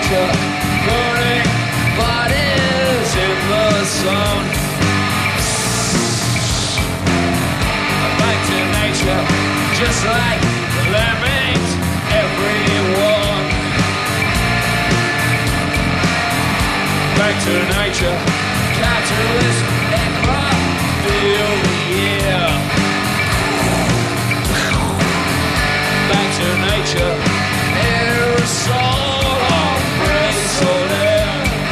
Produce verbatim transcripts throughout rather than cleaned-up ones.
nature, burning bodies in the sun. Back to nature, just like the lemmings, everyone. Back to nature, capitalist aircraft, feel the year. Back to nature, aerosol on bracelet air.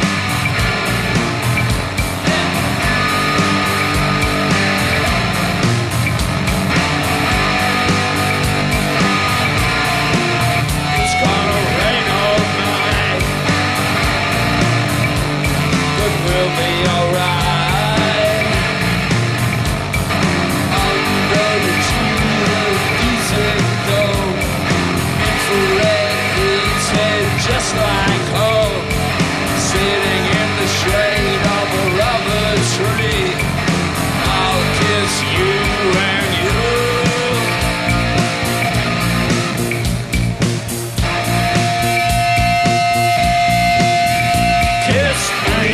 It's gonna rain all night, but we'll be alright. Under the tree of decent dome, infrared heated just like home. Sitting in the shade of a rubber tree, I'll kiss you and you. Kiss me.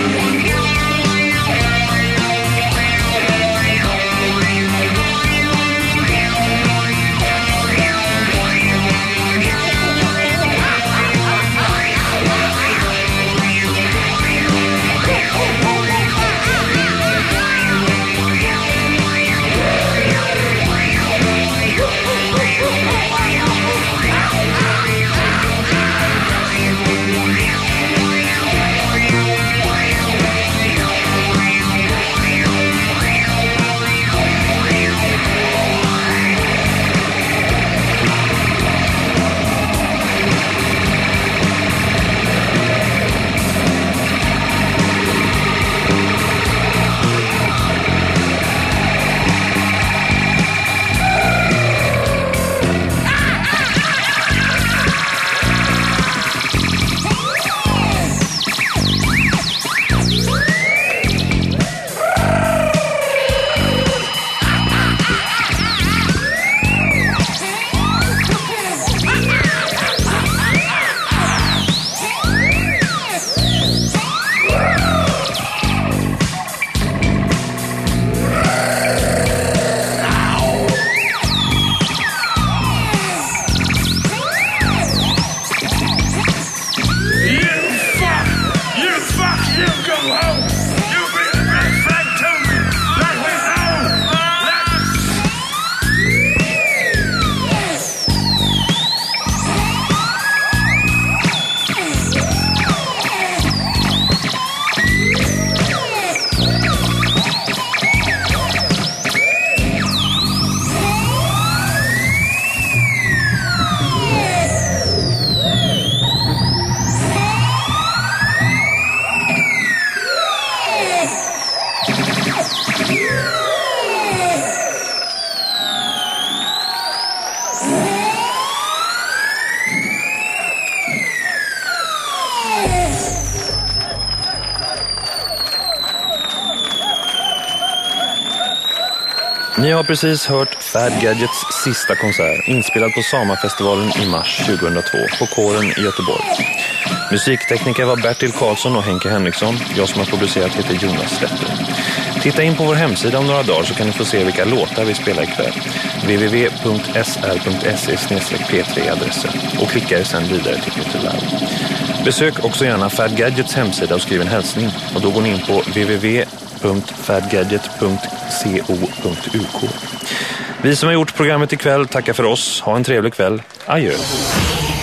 Ni har precis hört Fad Gadgets sista konsert, inspelad på Samafestivalen i mars tjugohundratvå på Kåren i Göteborg. Musiktekniker var Bertil Karlsson och Henke Henriksson. Jag som har producerat heter Jonas Vetter. Titta in på vår hemsida om några dagar så kan ni få se vilka låtar vi spelar ikväll. w w w punkt s r punkt s e slash p tre adressen och klicka er sedan vidare till Peter Live. Besök också gärna Fad Gadgets hemsida och skriv en hälsning. Och då går ni in på w w w punkt fadgadget punkt co punkt u k. Vi som har gjort programmet ikväll tackar för oss. Ha en trevlig kväll. Adjö.